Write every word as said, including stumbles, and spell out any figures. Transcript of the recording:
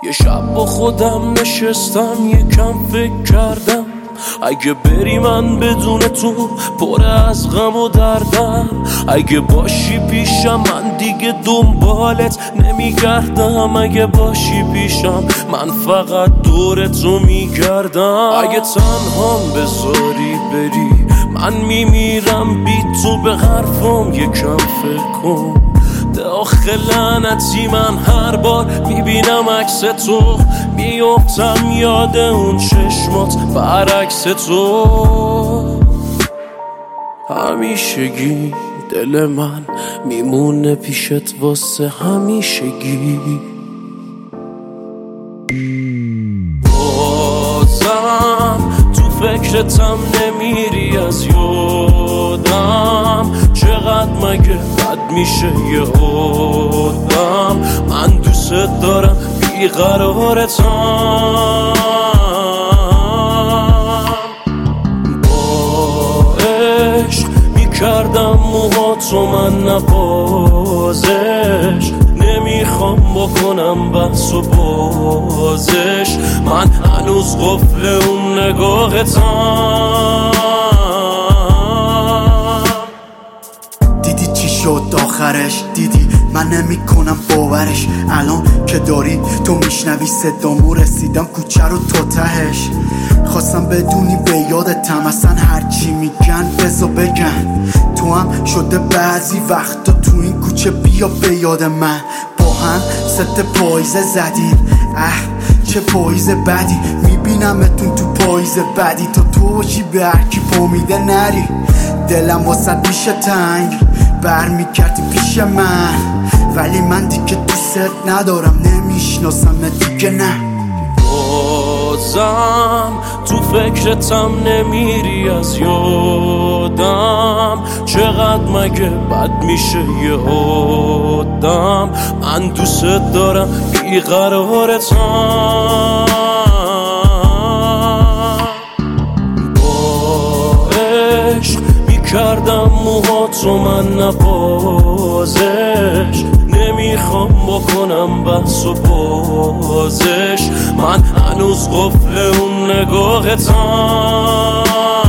یه شب با خودم نشستم یکم فکر کردم اگه بری من بدون تو پر از غم و دردم، اگه باشی پیشم من دیگه دنبالت نمیگردم، اگه باشی پیشم من فقط دور تو میگردم. اگه تنهام بذاری بری من میمیرم بی تو، به حرفم یکم فکر کن. داخل لعنتی من هر بار میبینم عکس تو میافتم یاد اون چشمات برعکس تو. همیشگی دل من میمونه پیشت واسه همیشگی. بازم تو فکرتم نمیری از یادم، چقدر مگه بد میشه یه آدم. من دوست دارم بیقرارتم، با عشق میکردم موهاتو من نبازش، نمیخوام بکنم بحث و بازش. من هنوز قفل اون نگاهتم. دیدی چی شد آخرش؟ دیدی من نمی کنم باورش. الان که داری تو میشنوی صدامو رسیدم کوچه رو تا تهش. خواستم بدونی به یادتم اصلا هرچی میگن بزا بگن. تو هم شده بعضی وقتا تو این کوچه بیا به یاد من. با هم ست پاییزه زدیم، اه چه پاییز بدی. میبینمتون تو پاییز بدی، تا تو باشی به هرکی پامیده نری. دلم واسد میشه تنگ بر میکردی پیش من، ولی من دیگه دوست ندارم نمیشناسم دیگه نه. بازم تو فکرتم نمیری از یادم، چقدر مگه بد میشه یه آدم. من دوست دارم بیقرارتم، با عشق میکردم موهاتو من نبازش، نمیخوام بکنم بحث و بازش. من هنوز قفل اون نگاهتم.